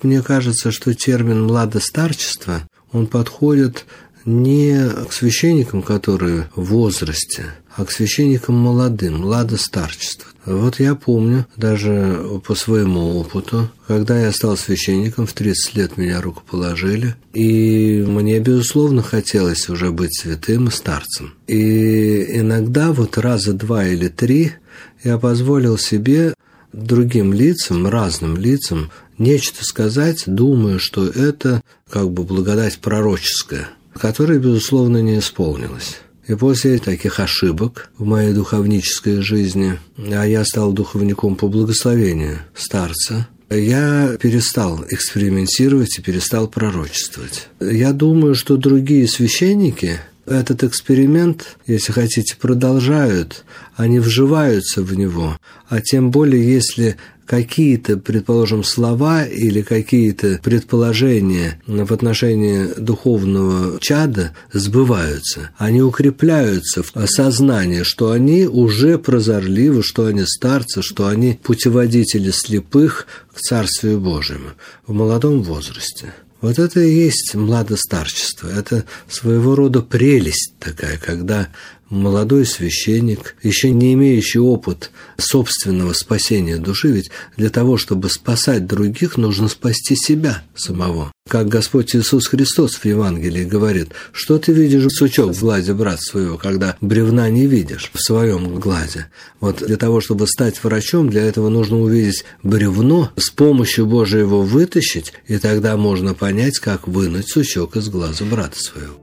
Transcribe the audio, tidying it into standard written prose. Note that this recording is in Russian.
Мне кажется, что термин «младостарчество», он подходит не к священникам, которые в возрасте, а к священникам молодым, младостарчество. Вот я помню, даже по своему опыту, когда я стал священником, в 30 лет меня рукоположили, и мне, безусловно, хотелось уже быть святым и старцем. И иногда, вот раза 2 или 3, я позволил себе другим лицам, разным лицам, нечто сказать, думая, что это как бы благодать пророческая, которая, безусловно, не исполнилась. И после таких ошибок в моей духовнической жизни, а я стал духовником по благословению старца, я перестал экспериментировать и перестал пророчествовать. Я думаю, что другие священники этот эксперимент, если хотите, продолжают, они вживаются в него, а тем более, если какие-то, предположим, слова или какие-то предположения в отношении духовного чада сбываются, они укрепляются в сознании, что они уже прозорливы, что они старцы, что они путеводители слепых к Царствию Божьему в молодом возрасте. Вот это и есть младостарчество. Это своего рода прелесть такая, когда молодой священник, еще не имеющий опыт собственного спасения души, ведь для того, чтобы спасать других, нужно спасти себя самого. Как Господь Иисус Христос в Евангелии говорит: что ты видишь сучок в глазе брата своего, когда бревна не видишь в своем глазе. Вот для того, чтобы стать врачом, для этого нужно увидеть бревно, с помощью Божией его вытащить, и тогда можно понять, как вынуть сучок из глаза брата своего.